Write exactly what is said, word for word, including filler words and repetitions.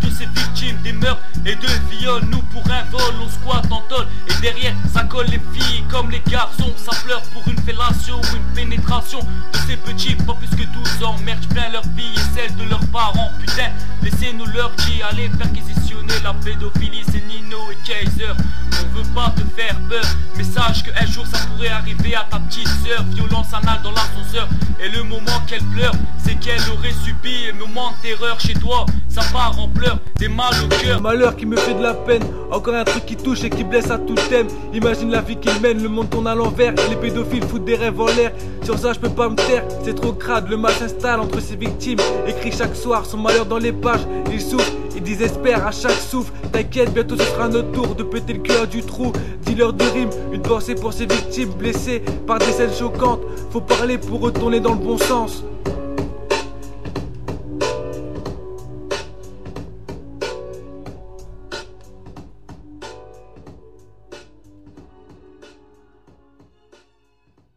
de ces victimes des meurtres et de viols. Nous pour un vol, on squatte en tôle et derrière ça colle les filles comme les garçons. Ça pleure pour une fellation ou une pénétration de ces petits, pas plus que douze ans. Merde, plein leur vie et celle de leurs parents. Putain, laissez-nous leur dire, allez perquisitionner la pédophilie, c'est Nino et Kaiser. On veut pas te faire peur, mais sache qu'un jour ça pourrait arriver à ta petite sœur. Violence anale dans l'ascenseur, et le moment qu'elle pleure, c'est qu'elle aurait subi un moment de terreur chez toi. Ça part en pleurs, des mal au cœur. Malheur qui me fait de la peine, encore un truc qui touche et qui blesse à tout thème. Imagine la vie qu'il mène, le monde tourne à l'envers et les pédophiles foutent des rêves en l'air. Sur ça je peux pas me taire, c'est trop crade, le mal s'installe entre ses victimes. Écrit chaque soir son malheur dans les pages, il souffre, il désespère à chaque souffle. T'inquiète, bientôt ce sera notre tour de péter le cœur du trou. Dis-leur de rimes, une pensée pour ces victimes blessées par des scènes choquantes. Faut parler pour retourner dans le bon sens.